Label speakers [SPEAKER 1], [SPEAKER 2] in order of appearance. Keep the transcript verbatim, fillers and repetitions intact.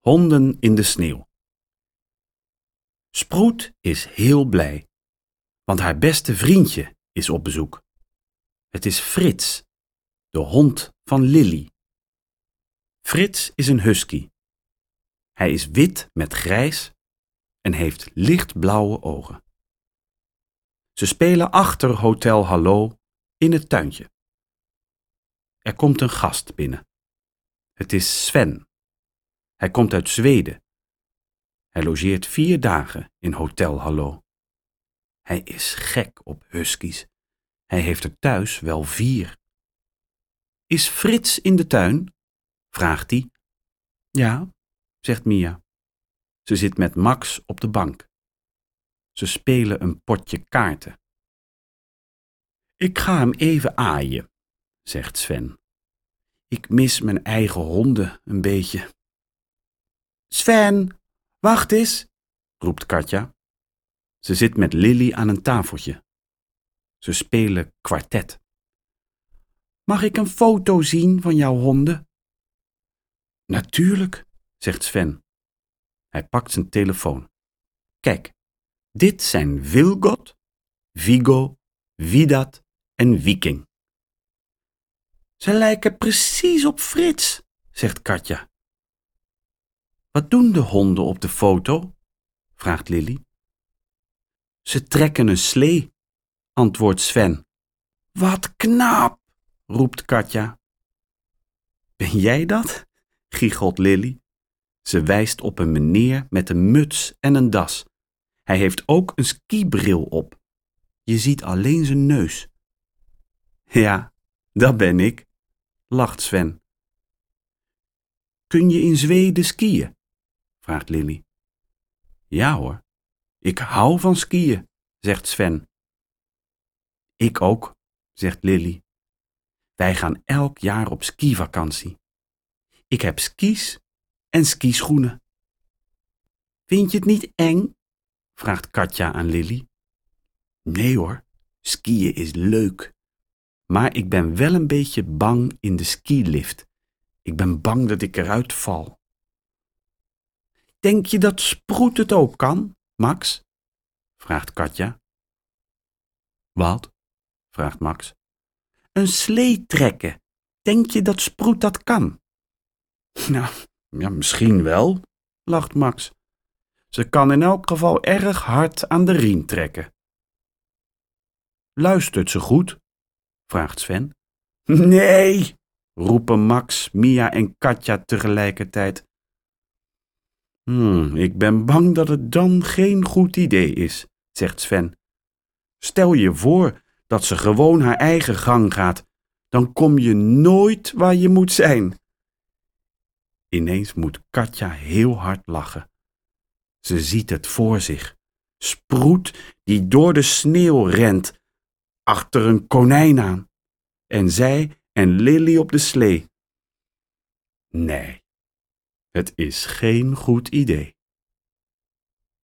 [SPEAKER 1] Honden in de sneeuw. Sproet is heel blij, want haar beste vriendje is op bezoek. Het is Frits, de hond van Lily. Frits is een husky. Hij is wit met grijs en heeft lichtblauwe ogen. Ze spelen achter Hotel Hallo in het tuintje. Er komt een gast binnen. Het is Sven. Hij komt uit Zweden. Hij logeert vier dagen in Hotel Hallo. Hij is gek op huskies. Hij heeft er thuis wel vier. Is Frits in de tuin? Vraagt hij. Ja, zegt Mia. Ze zit met Max op de bank. Ze spelen een potje kaarten. Ik ga hem even aaien, zegt Sven. Ik mis mijn eigen honden een beetje. Sven, wacht eens, roept Katja. Ze zit met Lily aan een tafeltje. Ze spelen kwartet. Mag ik een foto zien van jouw honden? Natuurlijk, zegt Sven. Hij pakt zijn telefoon. Kijk, dit zijn Vilgot, Vigo, Vidat en Viking. Ze lijken precies op Frits, zegt Katja. Wat doen de honden op de foto? Vraagt Lily. Ze trekken een slee, antwoordt Sven. Wat knap, roept Katja. Ben jij dat? Giechelt Lily. Ze wijst op een meneer met een muts en een das. Hij heeft ook een skibril op. Je ziet alleen zijn neus. Ja, dat ben ik, lacht Sven. Kun je in Zweden skiën? Vraagt Lily. Ja hoor, ik hou van skiën, zegt Sven. Ik ook, zegt Lily. Wij gaan elk jaar op skivakantie. Ik heb skis en skischoenen. Vind je het niet eng? Vraagt Katja aan Lily. Nee hoor, skiën is leuk. Maar ik ben wel een beetje bang in de skilift. Ik ben bang dat ik eruit val. Denk je dat Sproet het ook kan, Max? Vraagt Katja. Wat? Vraagt Max. Een slee trekken. Denk je dat Sproet dat kan? Nou, ja, misschien wel, lacht Max. Ze kan in elk geval erg hard aan de riem trekken. Luistert ze goed? Vraagt Sven. Nee, roepen Max, Mia en Katja tegelijkertijd. Hmm, ik ben bang dat het dan geen goed idee is, zegt Sven. Stel je voor dat ze gewoon haar eigen gang gaat, dan kom je nooit waar je moet zijn. Ineens moet Katja heel hard lachen. Ze ziet het voor zich. Sproet die door de sneeuw rent, achter een konijn aan. En zij en Lily op de slee. Nee, het is geen goed idee.